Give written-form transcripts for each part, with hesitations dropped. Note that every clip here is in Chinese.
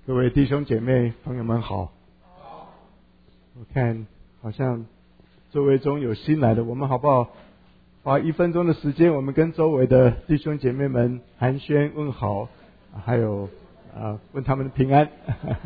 各位弟兄姐妹朋友们好，我看好像座位中有新来的，我们好不好花1分钟的时间，我们跟周围的弟兄姐妹们寒暄问好，还有问他们的平安。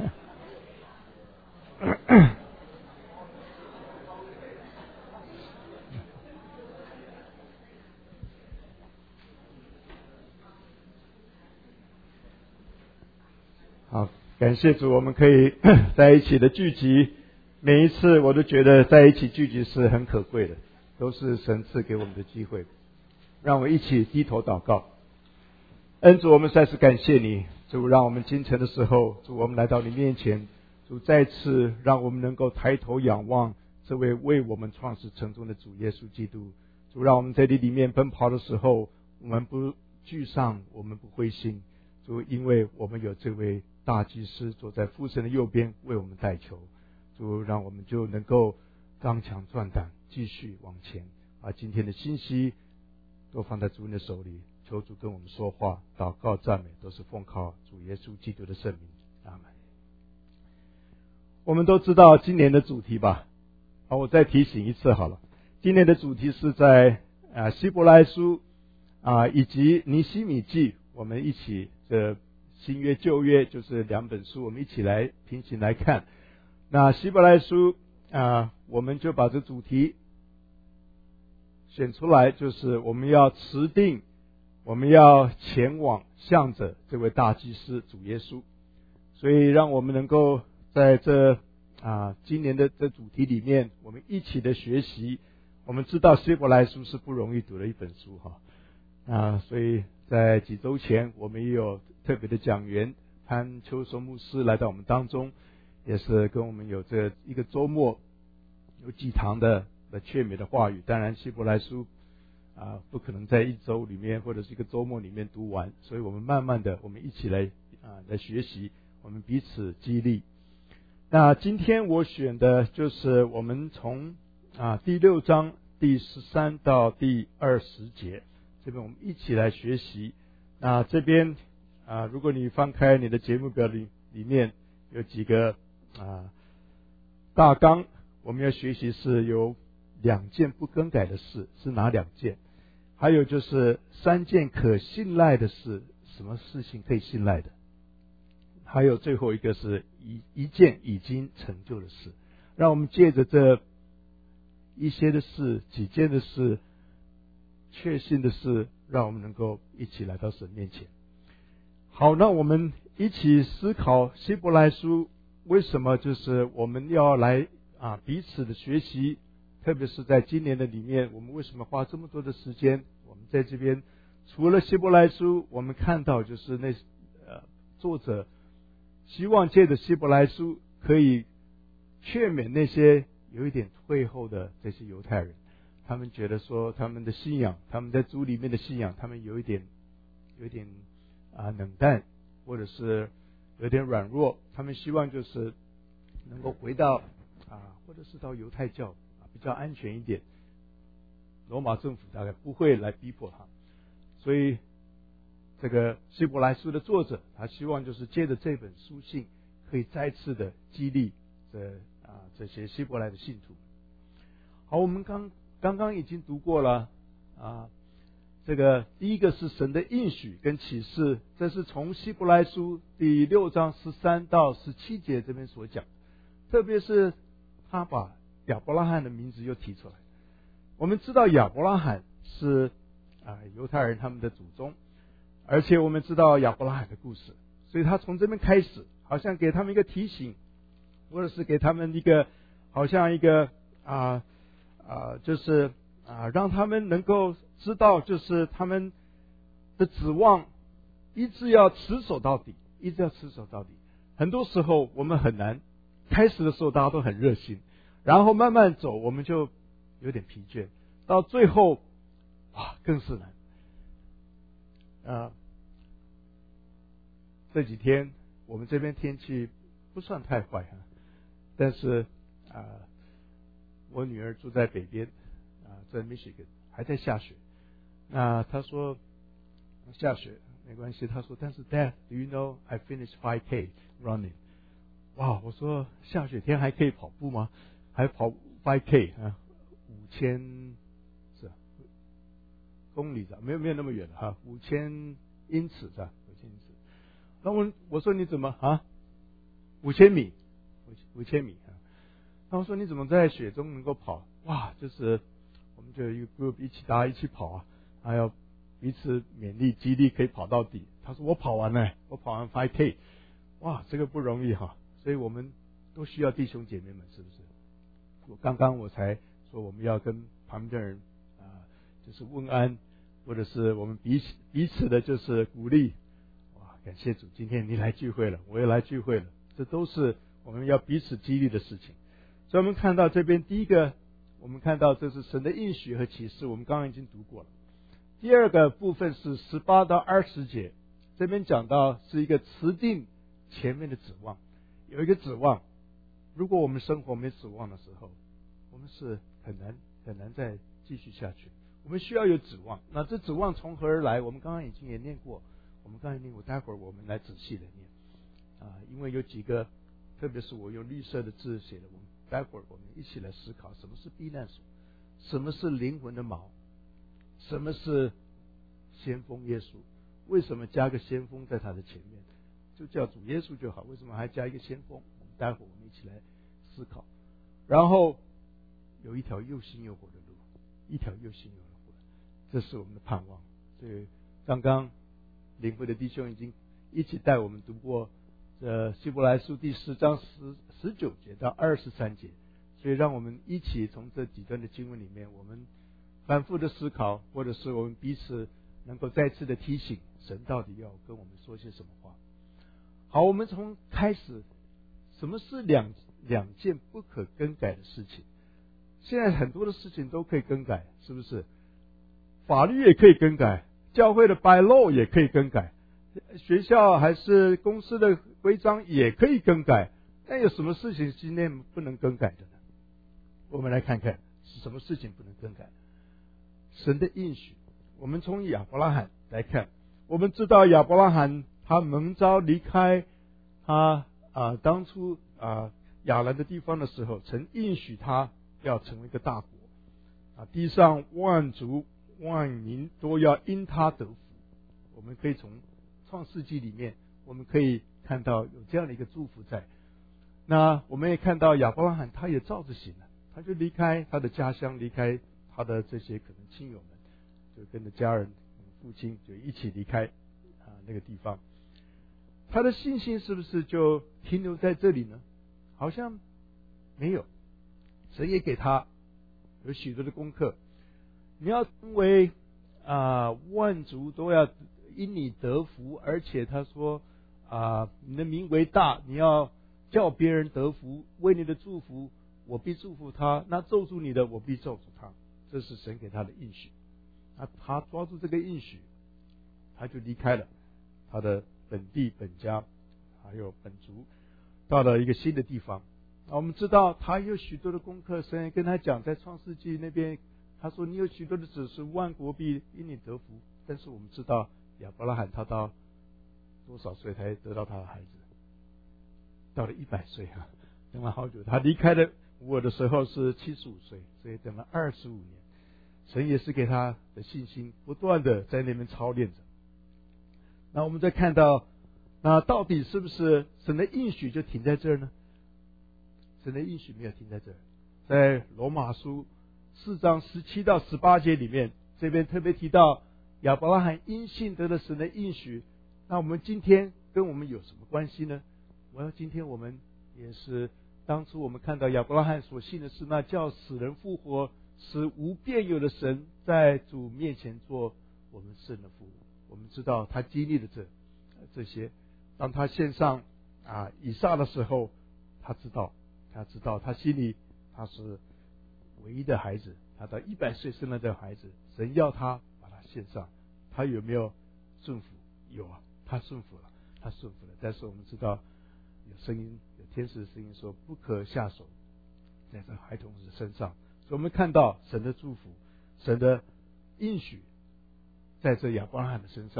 好，感谢主，我们可以在一起的聚集。每一次我都觉得在一起聚集是很可贵的，都是神赐给我们的机会。让我一起低头祷告。恩主，我们再次感谢你，主，让我们清晨的时候，主，我们来到你面前，主，再次让我们能够抬头仰望这位为我们创始成终的主耶稣基督。主，让我们在你里面奔跑的时候，我们不沮丧，我们不灰心。主，因为我们有这位大祭司坐在父神的右边为我们代求。主，让我们就能够刚强壮胆，继续往前。把今天的信息都放在主你的手里，求主跟我们说话，祷告赞美都是奉靠主耶稣基督的圣名，阿们。我们都知道今年的主题吧？我再提醒一次好了。今年的主题是在希伯来书以及尼希米记，我们一起的新约旧约就是2本书，我们一起来平行来看。那希伯来书我们就把这主题选出来，就是我们要持定，我们要前往向着这位大祭司主耶稣。所以让我们能够在这今年的这主题里面，我们一起的学习。我们知道希伯来书是不容易读的一本书所以在几周前我们也有特别的讲员潘秋松牧师来到我们当中，也是跟我们有这一个周末有几堂的劝勉的话语。当然希伯来书不可能在1周里面或者是一个周末里面读完，所以我们慢慢的我们一起来学习，我们彼此激励。那今天我选的就是我们从第6章第13到第20节，这边我们一起来学习。那这边如果你翻开你的节目表里面有几个大纲，我们要学习是有2件不更改的事，是哪2件？还有就是3件可信赖的事，什么事情可以信赖的？还有最后一个是一件已经成就的事。让我们借着这一些的事，几件的事，确信的事，让我们能够一起来到神面前。好，那我们一起思考希伯来书为什么就是我们要来彼此的学习，特别是在今年的里面，我们为什么花这么多的时间？我们在这边除了希伯来书，我们看到就是作者希望借着希伯来书可以劝勉那些有一点退后的这些犹太人，他们觉得说他们的信仰，他们在主里面的信仰，他们有一点冷淡，或者是有点软弱，他们希望就是能够回到或者是到犹太教比较安全一点，罗马政府大概不会来逼迫他。所以这个希伯来书的作者，他希望就是借着这本书信可以再次的激励这些希伯来的信徒。好，我们刚刚已经读过了这个第一个是神的应许跟启示，这是从希伯来书第6章13到17节这边所讲，特别是他把亚伯拉罕的名字又提出来。我们知道亚伯拉罕是犹太人他们的祖宗，而且我们知道亚伯拉罕的故事，所以他从这边开始，好像给他们一个提醒，或者是给他们一个好像一个就是让他们能够知道，就是他们的指望一直要持守到底，一直要持守到底。很多时候我们很难，开始的时候大家都很热心，然后慢慢走我们就有点疲倦，到最后更是难。这几天我们这边天气不算太坏但是我女儿住在北边在 Michigan 还在下雪。那她说下雪， 没关系。他说，但是 Dad, do you know I finished 5K running？ 哇，我说下雪天还可以跑步吗？还跑 5K 啊，5000是吧？公里的，没有那么远了哈，5000英尺是吧？5000英尺。那我说你怎么啊？5000米，5000米啊。他们说你怎么在雪中能够跑？哇，就是我们就有一个 group 大家一起跑啊，还要彼此勉励激励，可以跑到底。他说我跑完了，我跑完 5K， 哇，这个不容易哈。所以我们都需要弟兄姐妹们，是不是？刚刚我才说我们要跟旁边的人就是问安，或者是我们彼此的就是鼓励。哇，感谢主，今天你来聚会了，我也来聚会了，这都是我们要彼此激励的事情。所以我们看到这边第一个，我们看到这是神的应许和启示，我们刚刚已经读过了。第二个部分是18到20节，这边讲到是一个持定前面的指望，有一个指望。如果我们生活没指望的时候，我们是很难再继续下去。我们需要有指望。那这指望从何而来？我们刚刚已经也念过，待会儿我们来仔细的念因为有几个，特别是我用绿色的字写的，我们待会儿我们一起来思考什么是避难所，什么是灵魂的锚，什么是先锋耶稣，为什么加个先锋在他的前面？就叫主耶稣就好，为什么还加一个先锋？待会儿我们一起来思考。然后有一条又新又活的路，一条又新又活的，这是我们的盼望。所以刚刚领会的弟兄已经一起带我们读过希伯来书第10章19节到23节，所以让我们一起从这几段的经文里面，我们反复的思考，或者是我们彼此能够再次的提醒神到底要跟我们说些什么话。好，我们从开始，什么是两件不可更改的事情？现在很多的事情都可以更改，是不是？法律也可以更改，教会的 by law 也可以更改，学校还是公司的规章也可以更改。那有什么事情今天不能更改的呢？我们来看看是什么事情不能更改。神的应许，我们从亚伯拉罕来看，我们知道亚伯拉罕他蒙召离开他当初亚兰的地方的时候，曾应许他要成为一个大国地上万族万民都要因他得福。我们可以从创世纪里面，我们可以看到有这样的一个祝福在。那我们也看到亚伯拉罕他也照着行了，他就离开他的家乡，离开他的这些可能亲友们，就跟着家人父亲就一起离开那个地方。他的信心是不是就停留在这里呢？好像没有。神也给他有许多的功课，你要成为万族都要因你得福，而且他说你的名为大，你要叫别人得福，为你的祝福我必祝福他，那咒诅你的我必咒诅他。这是神给他的应许。他抓住这个应许，他就离开了他的本地本家还有本族，到了一个新的地方。我们知道他有许多的功课，神也跟他讲，在创世纪那边他说你有许多的指示，万国必因你得福。但是我们知道亚伯拉罕他到多少岁才得到他的孩子？到了100岁等了好久。他离开了我的时候是75岁，所以等了25年。神也是给他的信心不断的在那边操练着。那我们再看到，那到底是不是神的应许就停在这儿呢？神的应许没有停在这儿。在罗马书4章17到18节里面，这边特别提到亚伯拉罕因信得了神的应许。那我们今天跟我们有什么关系呢？今天我们也是当初我们看到亚伯拉罕所信的是那叫死人复活，使无变有的神在主面前做我们生的父。我们知道他经历了这些。当他献上以撒的时候，他知道他心里他是唯一的孩子，他到100岁生了这个孩子，神要他把他献上，他有没有顺服？有他顺服了。但是我们知道有声音，有天使的声音说不可下手在这孩童的身上。所以我们看到神的祝福，神的应许在这亚伯拉罕的身上，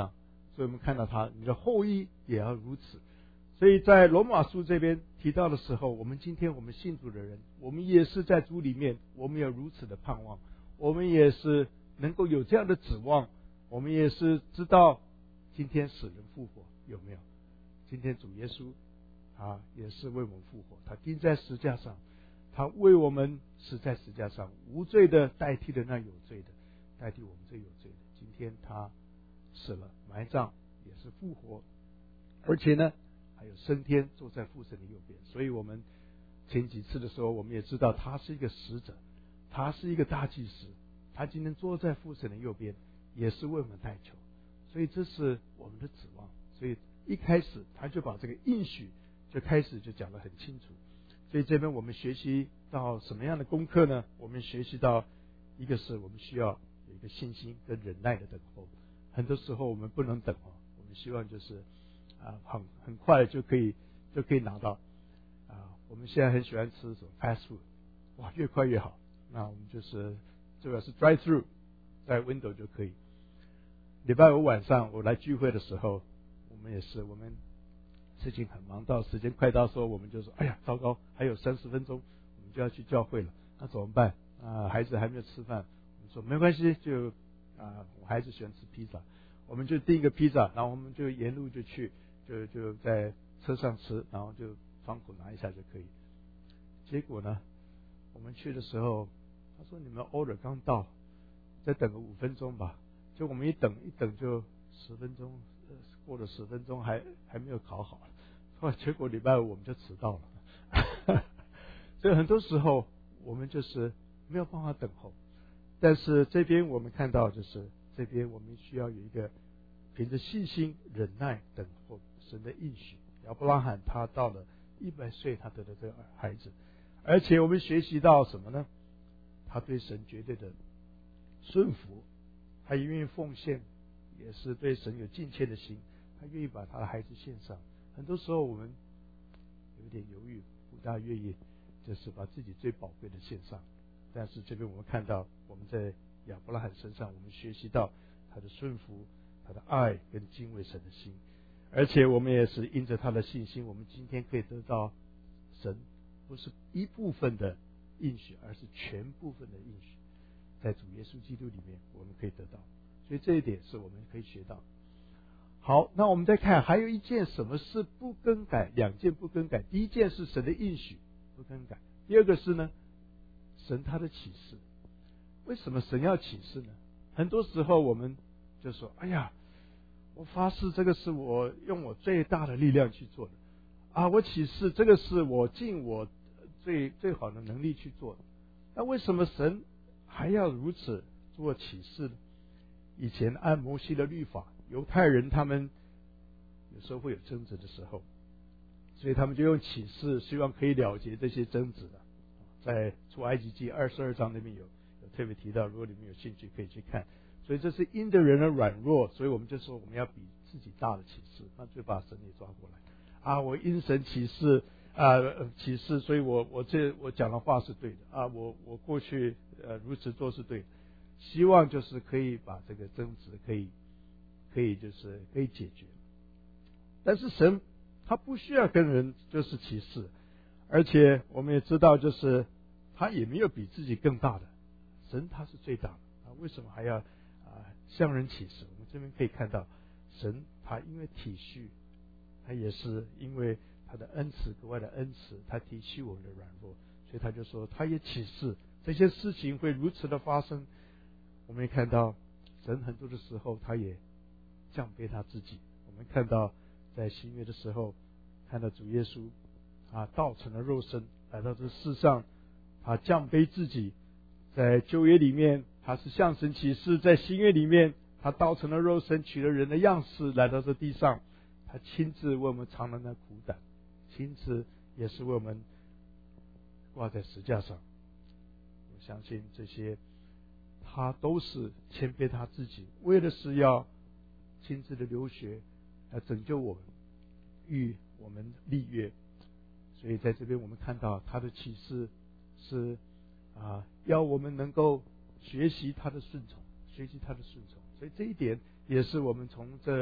所以我们看到你的后裔也要如此。所以在罗马书这边提到的时候，今天我们信主的人，我们也是在主里面，我们有如此的盼望，我们也是能够有这样的指望，我们也是知道今天死人复活有没有？今天主耶稣也是为我们复活，他钉在十字架上，他为我们死在十字架上，无罪的代替了那有罪的，代替我们这有罪的。今天他死了，埋葬，也是复活，而且呢还有升天，坐在父神的右边。所以我们前几次的时候，我们也知道他是一个使者，他是一个大祭司，他今天坐在父神的右边，也是为我们代求。所以这是我们的指望。所以一开始他就把这个应许就开始就讲得很清楚。所以这边我们学习到什么样的功课呢？我们学习到一个是我们需要有一个信心跟忍耐的等候。很多时候我们不能等我们希望就是很快就可以拿到我们现在很喜欢吃什么 fast food， 哇，越快越好。那我们就是这个是 drive through， 在 window 就可以。礼拜五晚上我来聚会的时候，我们事情很忙，到时间快到的时候，我们就说哎呀糟糕，还有30分钟我们就要去教会了，那怎么办？孩子还没有吃饭，我们说没关系，就我孩子喜欢吃披萨，我们就订一个披萨，然后我们就沿路就去，就在车上吃，然后就窗口拿一下就可以。结果呢，我们去的时候，他说你们 order 刚到，再等个5分钟吧。就我们一等就10分钟，过了10分钟还没有烤好，结果礼拜五我们就迟到了。所以很多时候我们就是没有办法等候。但是这边我们看到，就是这边我们需要有一个凭着信心忍耐等候神的应许。亚伯拉罕他到了100岁，他得了这个孩子，而且我们学习到什么呢？他对神绝对的顺服，他也愿意奉献，也是对神有敬虔的心，他愿意把他的孩子献上。很多时候我们有点犹豫，不大愿意就是把自己最宝贵的献上。但是这边我们看到，我们在亚伯拉罕身上，我们学习到他的顺服，他的爱跟敬畏神的心，而且我们也是因着他的信心，我们今天可以得到神不是一部分的应许，而是全部分的应许，在主耶稣基督里面我们可以得到。所以这一点是我们可以学到。好，那我们再看还有一件什么是不更改，2件不更改。第一件是神的应许不更改，第二个是呢神他的启示。为什么神要启示呢？很多时候我们就说哎呀，我发誓这个是我用我最大的力量去做的我启示这个是我尽我最好的能力去做的。那为什么神还要如此做启示呢？以前按摩西的律法，犹太人他们有时候会有争执的时候，所以他们就用启示，希望可以了结这些争执的。在出埃及记22章那边有特别提到，如果你们有兴趣可以去看。所以这是因着人的软弱，所以我们就说我们要比自己大的启示，那就把神也抓过来我因神启示启示，所以我讲的话是对的我过去如此做是对的，希望就是可以把这个争执可以就是可以解决。但是神他不需要跟人就是启示，而且我们也知道就是他也没有比自己更大的，神他是最大的为什么还要向人启示？我们这边可以看到神他因为体恤，他也是因为他的恩慈格外的恩慈，他体恤我们的软弱，所以他就说他也启示这些事情会如此的发生。我们也看到神很多的时候他也降卑他自己。我们看到在新约的时候，看到主耶稣道成了肉身来到这世上，他降卑自己。在旧约里面他是向神启示，在新约里面他道成了肉身，取了人的样式来到这地上，他亲自为我们尝了那苦胆，亲自也是为我们挂在石架上。我相信这些他都是谦卑他自己，为的是要亲自的流血来拯救我们，与我们立约。所以在这边我们看到他的启示是要我们能够学习他的顺从，学习他的顺从。所以这一点也是我们从这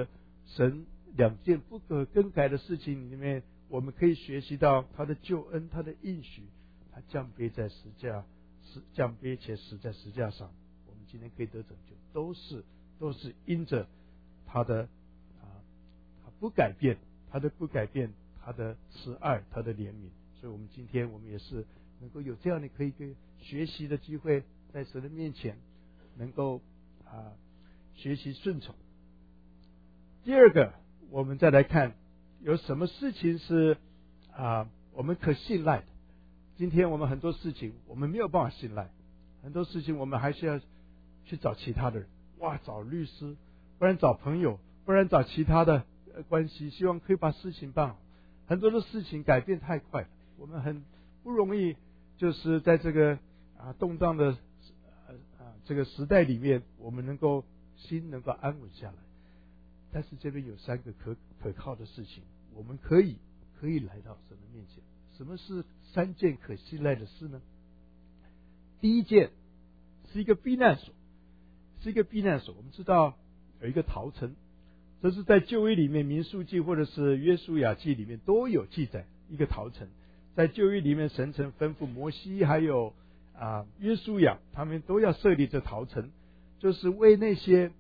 神两件不可更改的事情里面，我们可以学习到他的救恩，他的应许，他降卑且死在十字架上，我们今天可以得拯救，都是因着他的他不改变，他的慈爱，他的怜悯。所以我们今天我们也是能够有这样的可以学习的机会，在神的面前能够学习顺从。第二个，我们再来看有什么事情是我们可信赖的。今天我们很多事情我们没有办法信赖，很多事情我们还是要去找其他的人，找律师，不然找朋友，不然找其他的关系，希望可以把事情办好。很多的事情改变太快了，我们很不容易，就是在这个动荡的这个时代里面，我们心能够安稳下来。但是这边有三个可靠的事情，我们可以来到神的面前。什么是三件可信赖的事呢？第一件是一个避难所，我们知道有一个逃城，这是在旧约里面民数记或者是约书亚记里面都有记载一个逃城。在旧约里面，神曾吩咐摩西还有约书亚，他们都要设立这逃城，就是为那些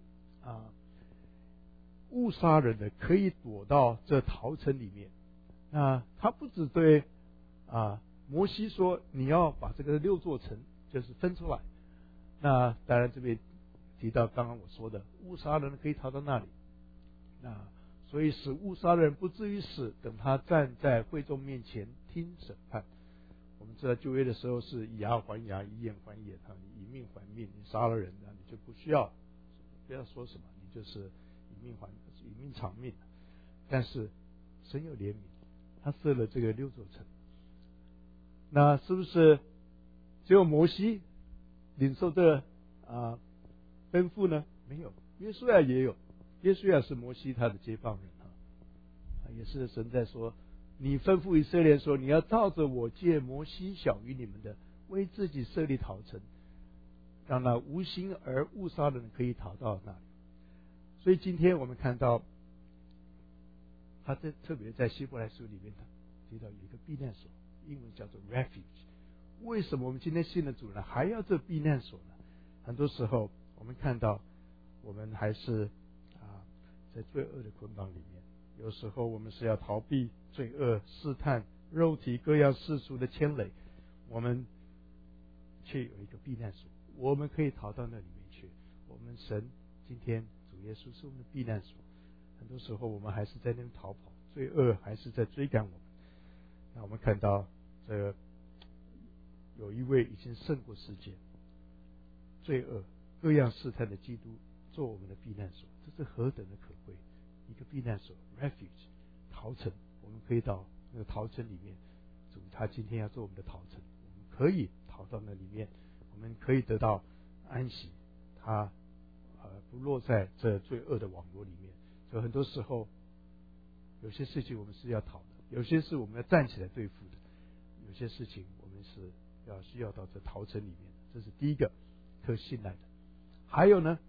误杀人的可以躲到这逃城里面。他不只对摩西说你要把这个6座城就是分出来，那当然这边提到刚刚我说的误杀人可以逃到那里，所以使误杀人不至于死，等他站在会众面前听审判。我们知道旧约的时候是以牙还牙，以眼还眼，你以命还命，你杀了人你就不要说什么，你就是以命偿命。但是神有怜悯，他设了这个6座城，那是不是只有摩西领受这吩咐呢？没有，约书亚也有，约书亚是摩西他的接棒人也是神在说，你吩咐以色列说，你要照着我借摩西晓谕你们的，为自己设立逃城，让那无心而误杀的人可以逃到那里。所以今天我们看到他特别在希伯来书里面提到有一个避难所，英文叫做 refuge。 为什么我们今天信了主呢还要这避难所呢？很多时候我们看到我们还是在罪恶的捆绑里面，有时候我们是要逃避罪恶试探肉体各样世俗的牵累，我们却有一个避难所，我们可以逃到那里面去。我们神今天主耶稣是我们的避难所，很多时候我们还是在那边逃跑，罪恶还是在追赶我们。那我们看到这有一位已经胜过世界罪恶各样试探的基督做我们的避难所，这是何等的可贵！一个避难所 refuge 逃城，我们可以到那个逃城里面，主他今天要做我们的逃城，我们可以逃到那里面，我们可以得到安息，他不落在这罪恶的网络里面。所以很多时候有些事情我们是要逃的，有些事我们要站起来对付的，有些事情我们是需要到这逃城里面的，这是第一个可信赖的。还有呢，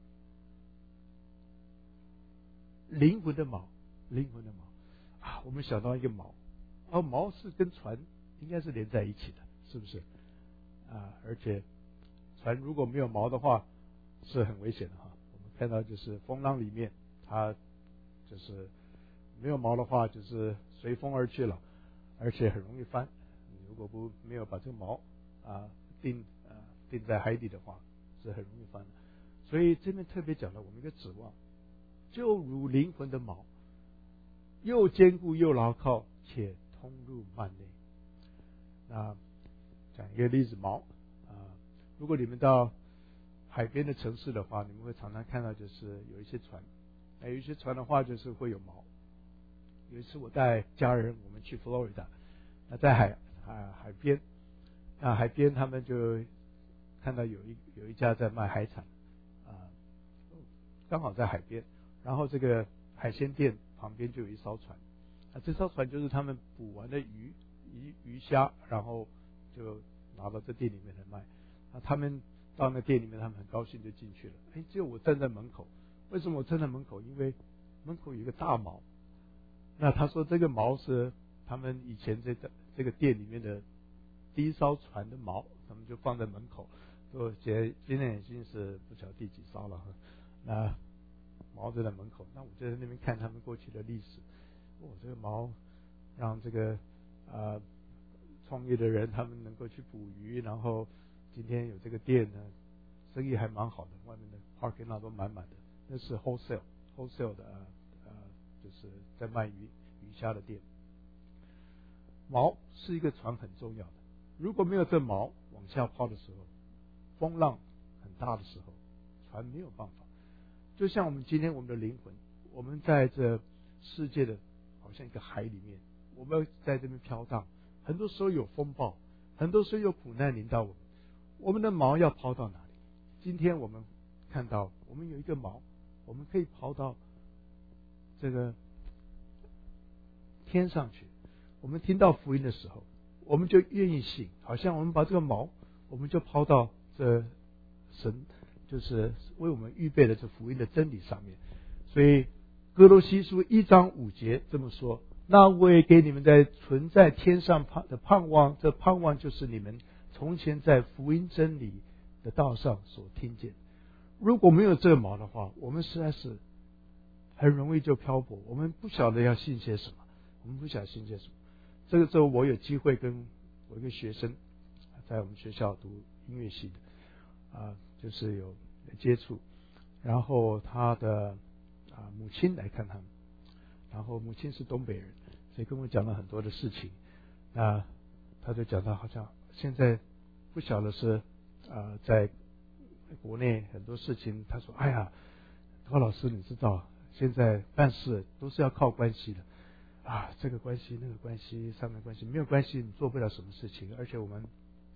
灵魂的锚，我们想到一个锚，锚是跟船应该是连在一起的，是不是而且船如果没有锚的话是很危险的我们看到就是风浪里面，它就是没有锚的话就是随风而去了，而且很容易翻。如果没有把这个锚定在海底的话，是很容易翻的。所以这边特别讲了我们一个指望，就如灵魂的锚，又坚固又牢靠，且通入幔内。那讲一个例子，锚如果你们到海边的城市的话，你们会常常看到就是有一些船，有一些船的话就是会有锚。有一次我带家人我们去佛罗里达，在海边，海边他们就看到有一家在卖海产刚好在海边，然后这个海鲜店旁边就有一艘船，这艘船就是他们捕完的鱼虾，然后就拿到这店里面来卖。他们到那店里面，他们很高兴就进去了。只有我站在门口。为什么我站在门口？因为门口有一个大锚。那他说这个锚是他们以前这个店里面的第一艘船的锚，他们就放在门口。说今天已经是不晓得第几艘了，那锚就在门口。那我就在那边看他们过去的历史。这个锚让这个创业的人他们能够去捕鱼，然后今天有这个店呢，生意还蛮好的，外面的 parking lot 都满满的。那是 wholesale 的就是在卖鱼虾的店。锚是一个船很重要的，如果没有这锚往下抛的时候，风浪很大的时候，船没有办法。就像我们今天我们的灵魂，我们在这世界的好像一个海里面，我们在这边飘荡，很多时候有风暴，很多时候有苦难临到我们，我们的锚要抛到哪里？今天我们看到我们有一个锚，我们可以抛到这个天上去。我们听到福音的时候，我们就愿意信，好像我们把这个锚我们就抛到这神就是为我们预备的这福音的真理上面。所以哥罗西书1章5节这么说，那我也给你们在存在天上的盼望，这盼望就是你们从前在福音真理的道上所听见。如果没有这个锚的话，我们实在是很容易就漂泊，我们不晓得要信些什么，我们不晓得信些什么。这个时候我有机会跟我一个学生在我们学校读音乐系的就是有接触，然后他的母亲来看他们，然后母亲是东北人，所以跟我讲了很多的事情。那他就讲到好像现在不晓得是在国内很多事情，他说哎呀，高老师你知道现在办事都是要靠关系的这个关系那个关系上面关系，没有关系你做不了什么事情。而且我们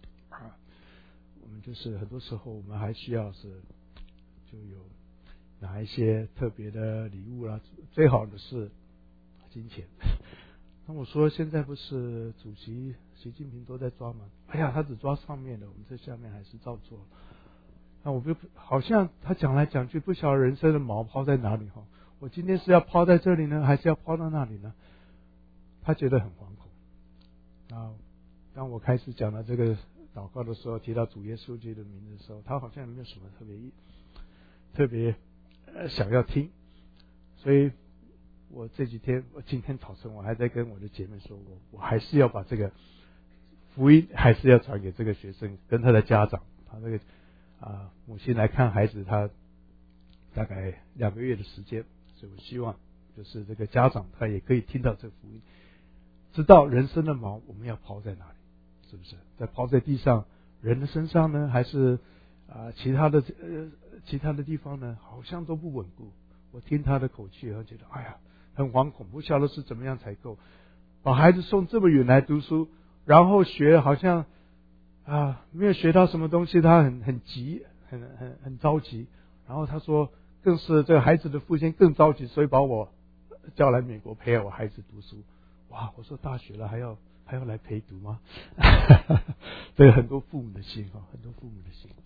就是很多时候我们还需要是就有拿一些特别的礼物啦，最好的是金钱。那我说现在不是主席习近平都在抓吗？哎呀，他只抓上面的，我们这下面还是照做。那我就好像他讲来讲去，不晓得人生的锚抛在哪里哈。我今天是要抛在这里呢，还是要抛到那里呢？他觉得很惶恐。当我开始讲到这个祷告的时候，提到主耶稣基督的名字的时候，他好像没有什么特别想要听。所以我今天早晨我还在跟我的姐妹说，我还是要把这个福音还是要传给这个学生跟他的家长。他这个母亲来看孩子，他大概2个月的时间，所以我希望就是这个家长他也可以听到这福音，知道人生的锚我们要抛在哪里，是不是在抛在地上人的身上呢，还是其他的地方呢？好像都不稳固。我听他的口气，我觉得哎呀很惶恐，不晓得是怎么样才够，把孩子送这么远来读书，然后学好像没有学到什么东西，他很急，很着急。然后他说更是这个孩子的父亲更着急，所以把我叫来美国陪我孩子读书。哇，我说大学了还要来陪读吗？这个很多父母的心很多父母的心。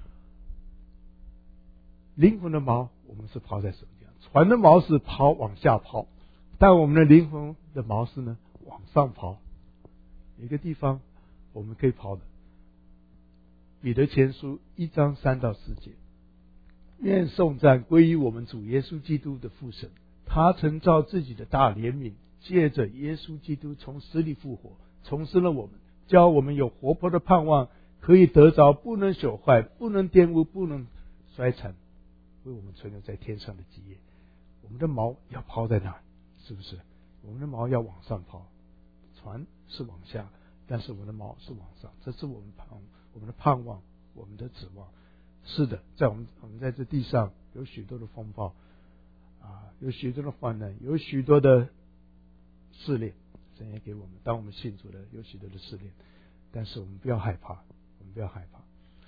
灵魂的锚我们是抛在什么地方？船的锚是往下抛，但我们的灵魂的锚是呢往上抛。有一个地方我们可以抛的，彼得前书1章3到4节，愿颂赞归于我们主耶稣基督的父神，他曾照自己的大怜悯，借着耶稣基督从死里复活，重生了我们，叫我们有活泼的盼望，可以得着不能朽坏、不能玷污、不能衰残，为我们存留在天上的基业。我们的锚要抛在哪里？是不是？我们的锚要往上抛，船是往下，但是我们的锚是往上，这是我们的盼望，我们的指望。是的，在我们在这地上有许多的风暴有许多的患难，有许多的试炼，神也给我们，当我们信主的有许多的试炼，但是我们不要害怕，我们不要害怕。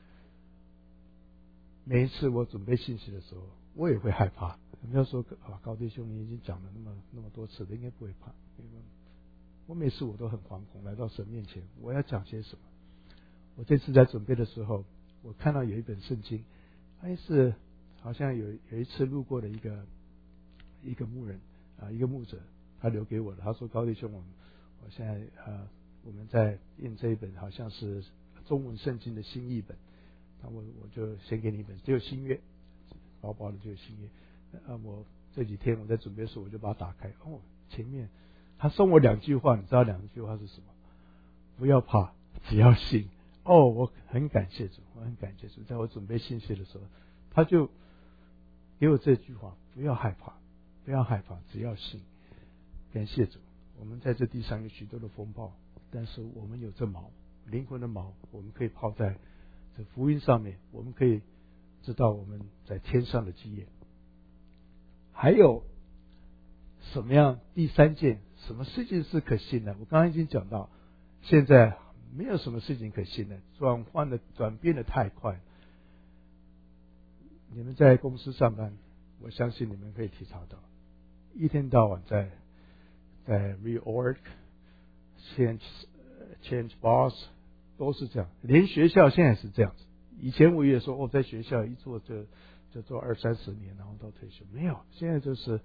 每一次我准备信息的时候，我也会害怕。不要说高弟兄你已经讲了那么多次了，应该不会怕。我每次我都很惶恐来到神面前，我要讲些什么？我这次在准备的时候，我看到有一本圣经，它是好像有一次路过的一一个牧人一个牧者，他留给我的。他说：“高弟兄，我现在我们在印这一本好像是中文圣经的新译本，那我就先给你一本，只有新约，薄薄的就有新约。我这几天我在准备的时候，我就把它打开。前面他送我2句话，你知道2句话是什么？不要怕，只要信。我很感谢主，我很感谢主。在我准备信息的时候，他就给我这句话：不要害怕，不要害怕，只要信。感谢主，我们在这地上有许多的风暴，但是我们有这锚，灵魂的锚，我们可以泡在这福音上面，我们可以知道我们在天上的基业。还有什么样？第3件，什么事情是可信的？我刚刚已经讲到，现在没有什么事情可信的，转变的太快。你们在公司上班，我相信你们可以体察到，一天到晚在 reorg change boss 都是这样，连学校现在是这样子。以前我也说在学校一做就做20-30年，然后到退休，没有，现在就是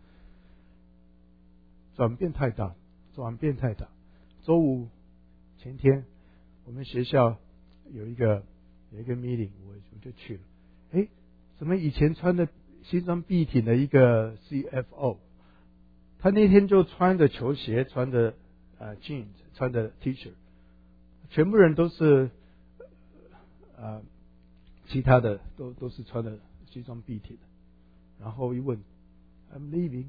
转变太大。周五前天我们学校有一个 meeting， 我就去了。怎么以前穿的西装笔挺的一个 CFO， 他那天就穿着球鞋，穿着jeans， 穿着 T 恤，全部人都是其他的都是穿的西装笔挺的。然后一问 I'm leaving，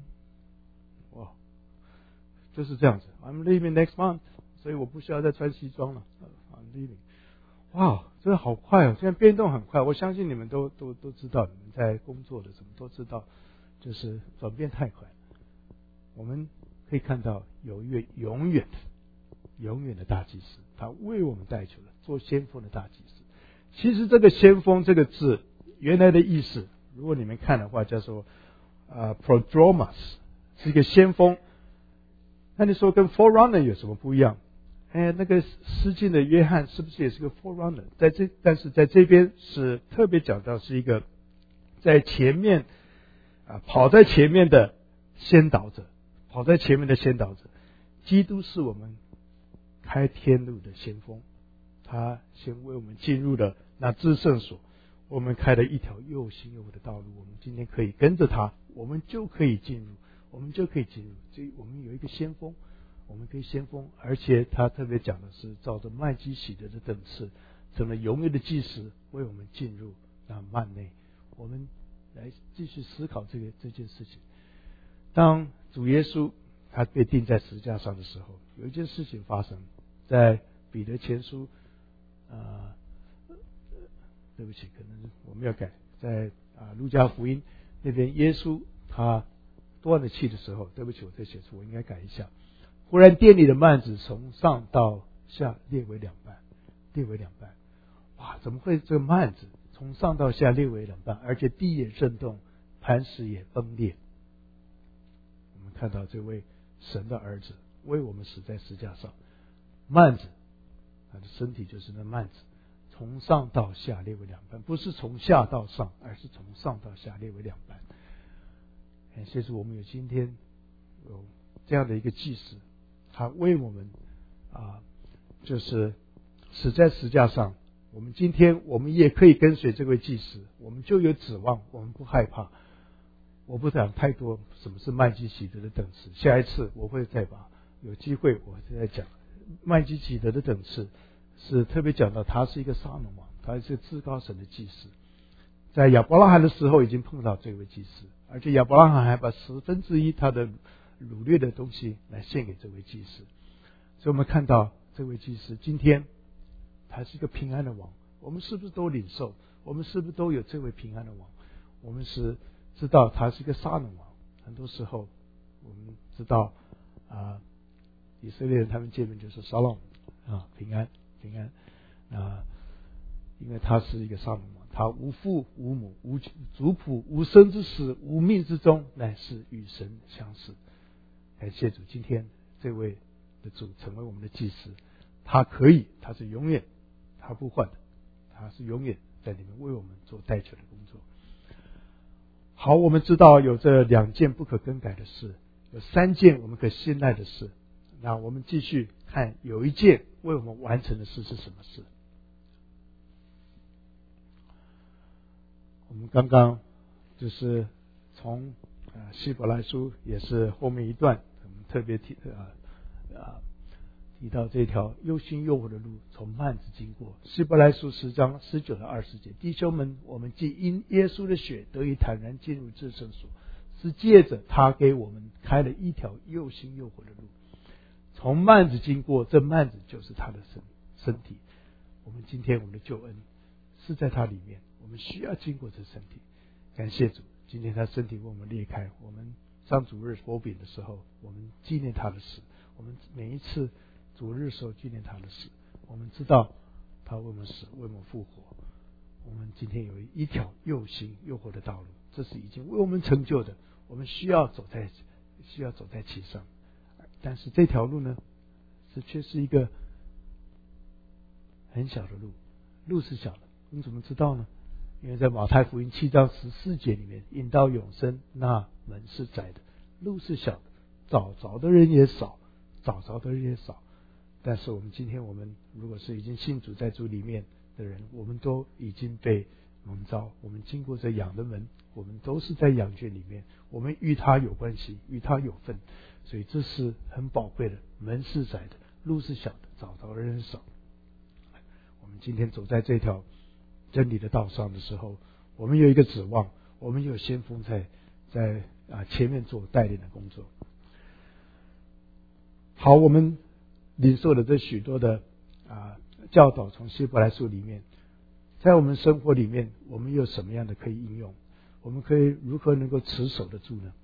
就是这样子， I'm leaving next month， 所以我不需要再穿西装了， I'm leaving。 真的好快现在变动很快。我相信你们都知道，你们在工作的什么都知道，就是转变太快。我们可以看到有一位永远的大祭司，他为我们带球了，做先锋的大祭司。其实这个先锋这个字原来的意思，如果你们看的话，叫做prodromus， 是一个先锋。那你说跟 forerunner 有什么不一样？那个施浸的约翰是不是也是个 forerunner？ 但是在这边是特别讲到是一个在前面跑在前面的先导者，基督是我们开天路的先锋，他先为我们进入了那至圣所，我们开了一条又新又活的道路。我们今天可以跟着他，我们就可以进入。所以我们有一个先锋，我们可以先锋，而且他特别讲的是照着麦基洗德的等次，成了永远的祭司，为我们进入那幔内。我们来继续思考这件事情。当主耶稣他被钉在十字架上的时候，有一件事情发生，在彼得前书对不起，可能我没有改，在路加福音那边，耶稣他断了气的时候，对不起，我这写错，我应该改一下。忽然殿里的幔子从上到下裂为两半。怎么会这个幔子从上到下裂为两半，而且地也震动，磐石也崩裂？我们看到这位神的儿子为我们死在十字架上，幔子他的身体就是那幔子，从上到下裂为两半，不是从下到上，而是从上到下裂为两半。感谢主，我们有今天有这样的一个祭司，他为我们就是死在十字架上。我们今天我们也可以跟随这位祭司，我们就有指望，我们不害怕。我不讲太多什么是麦基洗德的等次，下一次我会再有机会我再讲麦基洗德的等次，是特别讲到他是一个撒冷王，他是至高神的祭司。在亚伯拉罕的时候已经碰到这位祭司，而且亚伯拉罕还把1/10他的掳掠的东西来献给这位祭司。所以我们看到这位祭司今天他是一个平安的王，我们是不是都领受？我们是不是都有这位平安的王？我们是知道他是一个撒冷王。很多时候我们知道以色列人他们见面就是沙龙平安因为他是一个撒冷王，他无父无母无族谱无生之始无命之中，乃是与神相似。感谢主，今天这位的主成为我们的祭司，他是永远，他不换的，他是永远在里面为我们做代求的工作。 好，我们知道有这2件不可更改的事，有3件我们可信赖的事。那我们继续看，有1件为我们完成的事是什么事？我们刚刚就是从希伯来书也是后面一段，我们特别提到这条又新又活的路从幔子经过。希伯来书10章19到20节，弟兄们，我们既因耶稣的血得以坦然进入至圣所，是借着他给我们开了一条又新又活的路，从幔子经过。这幔子就是他的身体。我们今天我们的救恩是在他里面，我们需要经过这身体。感谢主，今天他身体为我们裂开，我们上主日擘饼的时候，我们纪念他的死。我们每一次主日的时候纪念他的死，我们知道他为我们死，为我们复活。我们今天有一条又新又活的道路，这是已经为我们成就的，我们需要走在其上。但是这条路呢，却是一个很小的路，路是小的。你怎么知道呢？因为在马太福音7章14节里面，引到永生那门是窄的，路是小的，找着的人也少。但是我们今天，我们如果是已经信主在主里面的人，我们都已经被蒙召，我们经过这羊的门，我们都是在羊圈里面，我们与他有关系，与他有份，所以这是很宝贵的。门是窄的，路是小的，找着的人少。我们今天走在这条真理的道上的时候，我们有一个指望，我们有先锋在前面做带领的工作。好，我们领受了这许多的教导，从希伯来书里面，在我们生活里面，我们有什么样的可以应用？我们可以如何能够持守得住呢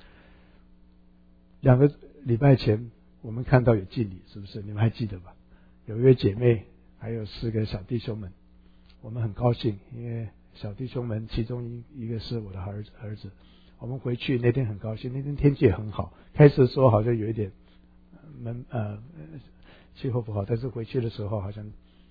？2个礼拜前我们看到有敬礼，是不是？你们还记得吧？有一位姐妹，还有4个小弟兄们，我们很高兴，因为小弟兄们其中一个是我的儿子。我们回去那天很高兴，那天天气也很好，开始说好像有一点气候不好，但是回去的时候好像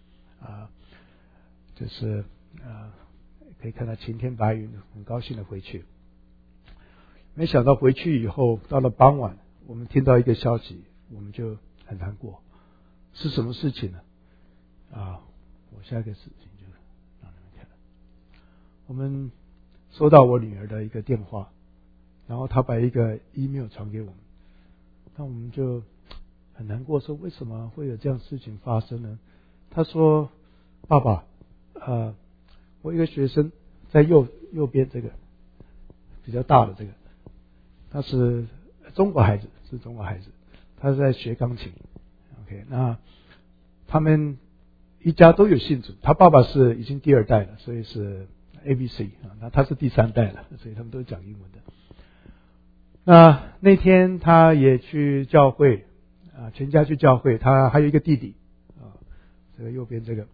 就是可以看到晴天白云，很高兴的回去。没想到回去以后，到了傍晚，我们听到一个消息，我们就很难过。是什么事情呢？我下一个事情就让你们看。我们收到我女儿的一个电话，然后她把一个 email 传给我们，那我们就很难过，说为什么会有这样事情发生呢？她说：“爸爸，我一个学生在右边这个比较大的这个，他是中国孩子，他是在学钢琴。OK， 那他们一家都有信主，他爸爸是已经第2代了，所以是 ABC 那他是第3代了，所以他们都是讲英文的。那天他也去教会全家去教会，他还有一个弟弟这个右边这个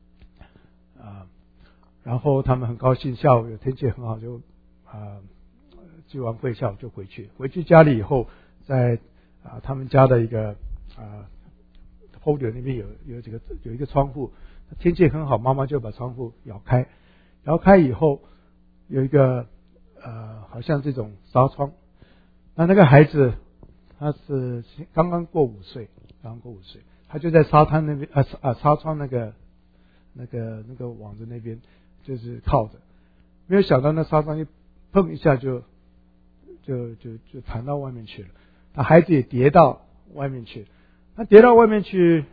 然后他们很高兴，下午有天气很好，就聚完会下午就回去家里以后，在他们家的一个podium 那边有一个窗户，天气很好，妈妈就把窗户摇开以后有一个好像这种纱窗，那个孩子他是刚刚过5岁，他就在沙滩那边纱窗那个网子那边就是靠着，没有想到那纱窗一碰一下就弹到外面去了，那孩子也跌到外面去，跌到外面去，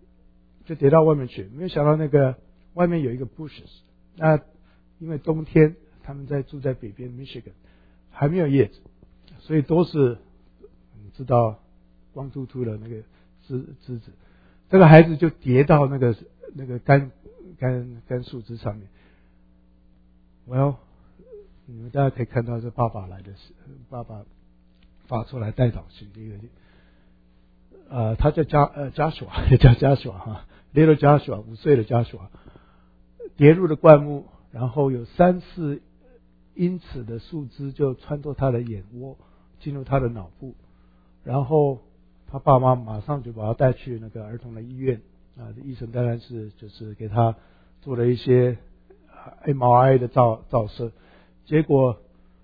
没有想到那个外面有一个 bushes， 那因为冬天他们住在北边 Michigan 还没有叶子，所以都是你知道光秃秃的那个枝子，这个孩子就跌到那个干树枝上面。你们大家可以看到是爸爸来的，爸爸发出来代祷信他叫Joshua， 也叫 Joshua Little Joshua， 5岁的 Joshua 跌入了灌木，然后有3-4英尺的树枝就穿过他的眼窝，进入他的脑部，然后他爸妈马上就把他带去那个儿童的医院医生当然是就是给他做了一些MRI 的照射，结果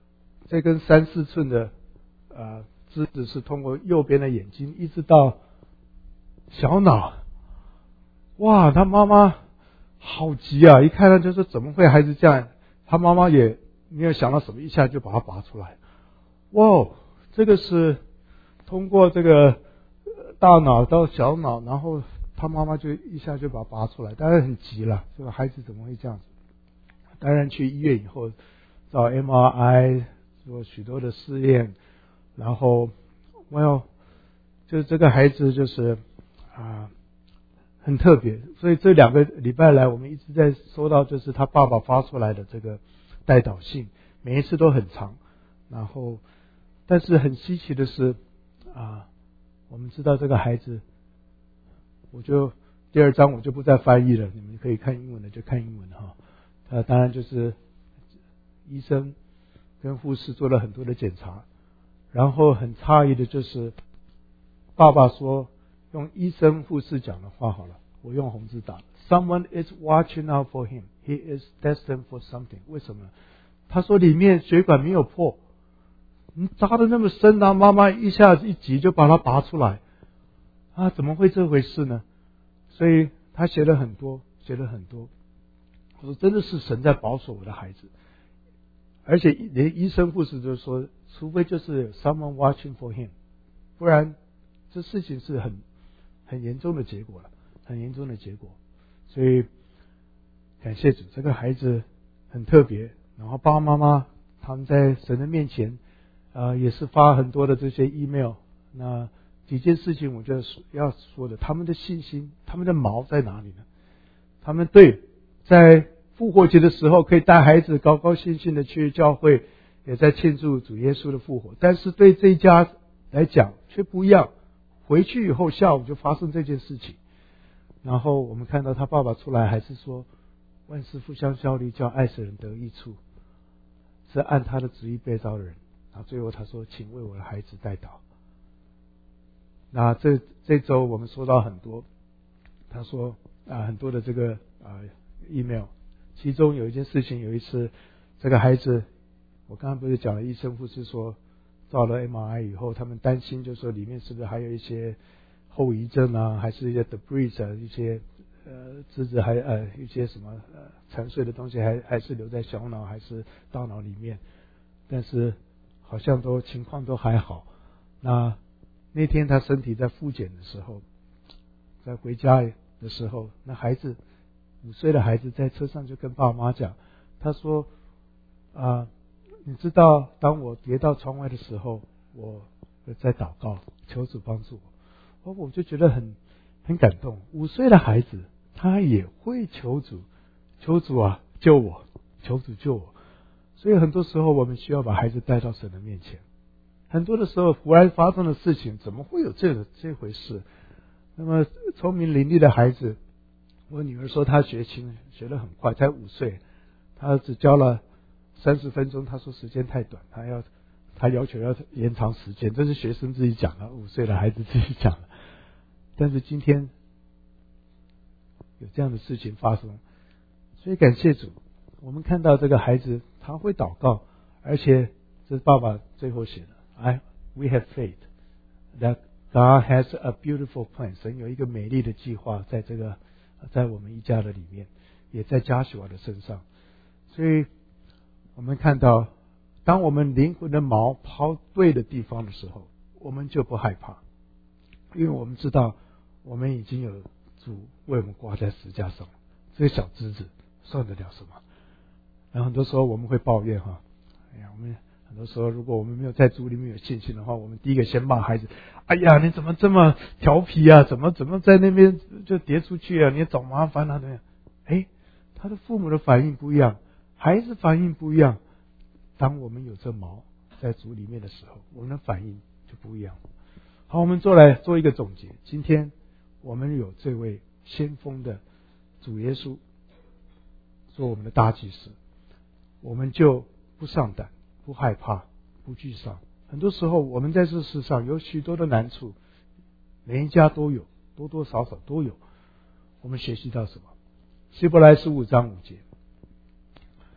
这根3-4寸的枝子是通过右边的眼睛一直到小脑。哇，他妈妈好急啊！一看到就说怎么会孩子这样？他妈妈也没有想到什么，一下就把它拔出来。哇，这个是通过这个大脑到小脑，然后他妈妈就一下就把它拔出来，当然很急了。这个孩子怎么会这样子？当然去医院以后找 MRI 做许多的试验，然后就这个孩子就是很特别，所以这2个礼拜来我们一直在收到就是他爸爸发出来的这个代祷信，每一次都很长，然后但是很稀奇的是我们知道这个孩子，我就第2章我就不再翻译了，你们可以看英文的就看英文哈。当然就是医生跟护士做了很多的检查，然后很诧异的就是爸爸说，用医生护士讲的话好了，我用红字打 Someone is watching out for him. He is destined for something. 为什么呢？他说里面血管没有破，扎得那么深啊，妈妈一下子一急就把它拔出来怎么会这回事呢？所以他写了很多。我说真的是神在保守我的孩子，而且连医生护士都说，除非就是有 someone watching for him， 不然这事情是很严重的结果了，很严重的结果。所以感谢主，这个孩子很特别。然后爸爸妈妈他们在神的面前也是发很多的这些 email。那几件事情我就要说的，他们的信心，他们的锚在哪里呢？他们在复活节的时候可以带孩子高高兴兴的去教会，也在庆祝主耶稣的复活，但是对这一家来讲却不一样。回去以后下午就发生这件事情，然后我们看到他爸爸出来还是说万事互相效力，叫爱神人得益处，是按他的旨意被召的人。然后最后他说，请为我的孩子代祷。那这周我们收到很多，他说很多的这个email， 其中有一件事情，有一次这个孩子，我刚刚不是讲了，医生护士说照了 MRI 以后，他们担心就是说里面是不是还有一些后遗症还是一些 debris 一些枝子还一些什么沉睡的东西还是留在小脑还是大脑里面，但是好像情况都还好。那天他身体在复检的时候，在回家的时候，那孩子5岁的孩子在车上就跟爸妈讲，他说你知道当我跌到窗外的时候，我在祷告求主帮助我。我就觉得很感动，5岁的孩子他也会求主救我，求主救我。所以很多时候我们需要把孩子带到神的面前。很多的时候忽然发生的事情，怎么会有这回事？那么聪明伶俐的孩子，我女儿说她学琴学得很快，才5岁，她只教了30分钟，她说时间太短，她要求要延长时间，这是学生自己讲的，5岁的孩子自己讲的。但是今天有这样的事情发生，所以感谢主，我们看到这个孩子他会祷告，而且这是爸爸最后写的，We have faith that God has a beautiful plan。 神有一个美丽的计划在我们一家的里面，也在加许瓦的身上。所以我们看到，当我们灵魂的锚抛对的地方的时候，我们就不害怕，因为我们知道我们已经有主为我们挂在十字架上，这个小枝子算得了什么？然后很多时候我们会抱怨我们很多时候如果我们没有在主里面有信心的话，我们第一个先骂孩子，你怎么这么调皮啊，怎么在那边就跌出去啊，你找麻烦啊，他的父母的反应不一样，孩子反应不一样。当我们有这锚在主里面的时候，我们的反应就不一样。好，我们做一个总结。今天我们有这位先锋的主耶稣做我们的大祭司，我们就不上胆，不害怕，不惧丧。很多时候我们在这世上有许多的难处，每一家都有，多多少少都有。我们学习到什么？希伯来15章5节，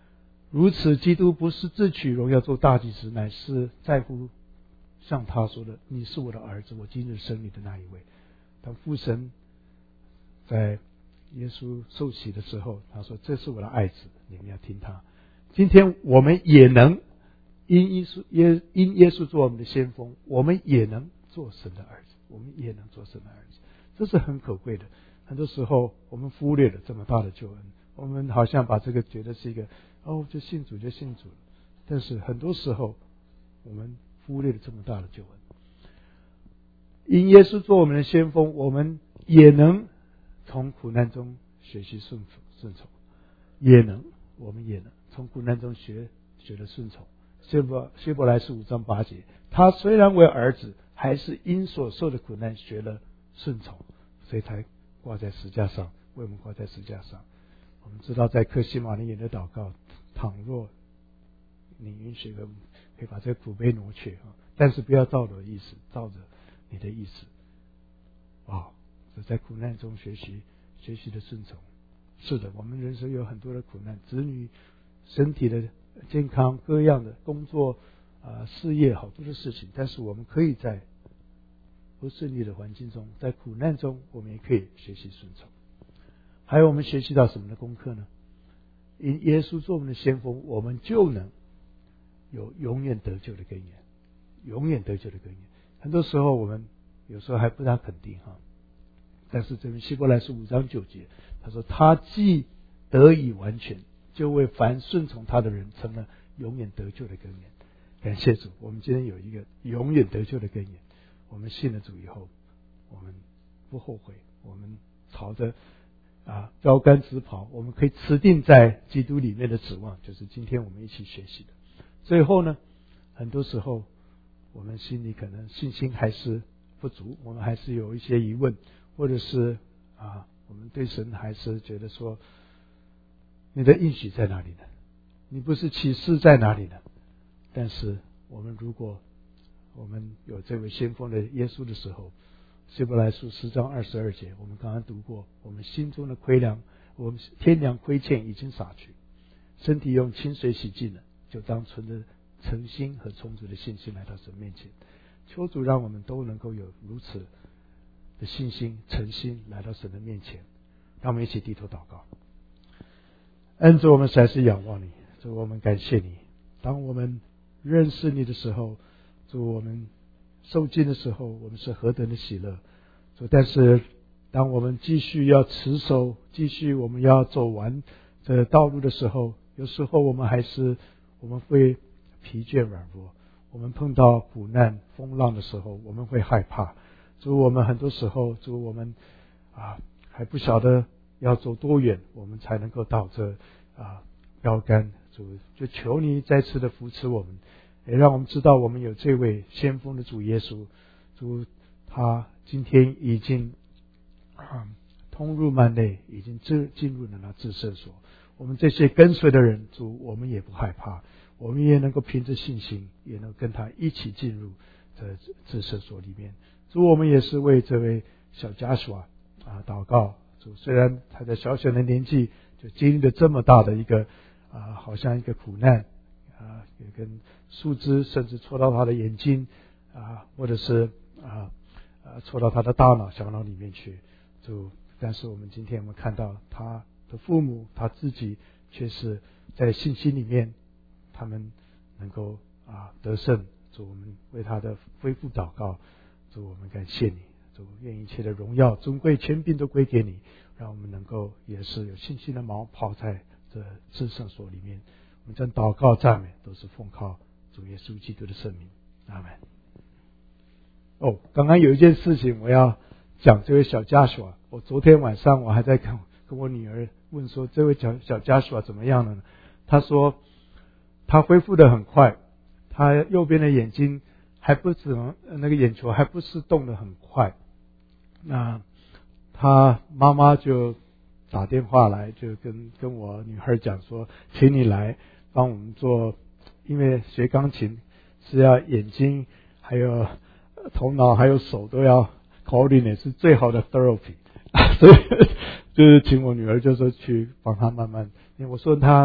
如此，基督不是自取荣耀做大祭司，乃是在乎像他说的：“你是我的儿子，我今日生你的那一位。”当父神在耶稣受洗的时候，他说：“这是我的爱子，你们要听他。”今天我们也能因耶稣做我们的先锋，我们也能做神的儿子，我们也能做神的儿子，这是很可贵的。很多时候我们忽略了这么大的救恩，我们好像把这个觉得是一个就信主了，但是很多时候我们忽略了这么大的救恩。因耶稣做我们的先锋，我们也能从苦难中学习顺从，我们也能从苦难中学了顺从。希伯来书5章8节，他虽然为儿子，还是因所受的苦难学了顺从，所以才挂在十字架上，为我们挂在十字架上。我们知道在客西马尼园的祷告，倘若你允许可以把这个苦杯挪去，但是不要照我的意思，照着你的意思。这在苦难中学习的顺从。是的，我们人生有很多的苦难，子女身体的健康，各样的工作事业，好多的事情，但是我们可以在不顺利的环境中，在苦难中，我们也可以学习顺从。还有我们学习到什么的功课呢？因耶稣做我们的先锋，我们就能有永远得救的根源，很多时候我们有时候还不大肯定但是这边希伯来书5章9节，他说他既得以完全，就为凡顺从他的人成了永远得救的根源。感谢主，我们今天有一个永远得救的根源。我们信了主以后，我们不后悔，我们朝着标杆直跑，我们可以持定在基督里面的指望，就是今天我们一起学习的。最后呢，很多时候我们心里可能信心还是不足，我们还是有一些疑问，或者是我们对神还是觉得说，你的应许在哪里呢？你不是启示在哪里呢？但是如果我们有这位先锋的耶稣的时候，希伯来书10章22节，我们刚刚读过，我们心中的我们天良亏欠已经洒去，身体用清水洗净了，就当存着诚心和充足的信心来到神面前。求主让我们都能够有如此的信心、诚心来到神的面前。让我们一起低头祷告。恩主，我们实在是仰望你，主，我们感谢你。当我们认识你的时候，主，我们受尽的时候，我们是何等的喜乐。主，但是当我们继续要持守，我们要走完这道路的时候，有时候我们会疲倦软弱，我们碰到苦难风浪的时候，我们会害怕。主，我们很多时候，主，我们还不晓得要走多远，我们才能够到这标杆。主，就求你再次的扶持我们，也让我们知道我们有这位先锋的主耶稣。主，他今天已经通入幔内，已经进入了那至圣所。我们这些跟随的人，主，我们也不害怕，我们也能够凭着信心，也能跟他一起进入这至圣所里面。主，我们也是为这位小家属祷告。主，虽然他在小小的年纪就经历了这么大的一个好像一个苦难有根树枝甚至戳到他的眼睛或者是戳到他的大脑小脑里面去。主，但是我们今天看到他的父母，他自己却是在信心里面，他们能够得胜。主，我们为他的恢复祷告。主，我们感谢你。主，愿一切的荣耀尊贵权柄都归给你，让我们能够也是有信心的跑在这至圣所里面。我们将祷告赞美都是奉靠主耶稣基督的圣名，阿们。刚刚有一件事情我要讲，这位小家属我昨天晚上我还在跟我女儿问说，这位小家属怎么样了呢？她说她恢复得很快，她右边的眼睛还不怎么那个眼球还不是动得很快。那他妈妈就打电话来，就跟我女儿讲说，请你来帮我们做，因为学钢琴是要眼睛还有头脑还有手都要 coordinate， 是最好的 therapy 所以就是请我女儿就说去帮他慢慢，因为我说他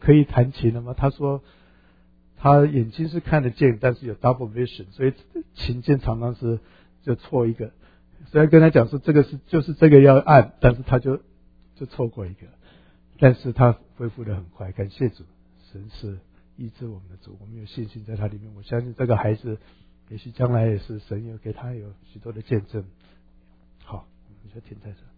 可以弹琴了吗？他说他眼睛是看得见，但是有 double vision， 所以琴键常常是就错一个。虽然跟他讲说这个就是这个要按，但是他就错过一个。但是他恢复得很快，感谢主，神是医治我们的主，我们有信心在他里面。我相信这个孩子也许将来也是神有给他有许多的见证。好，我们就停在这。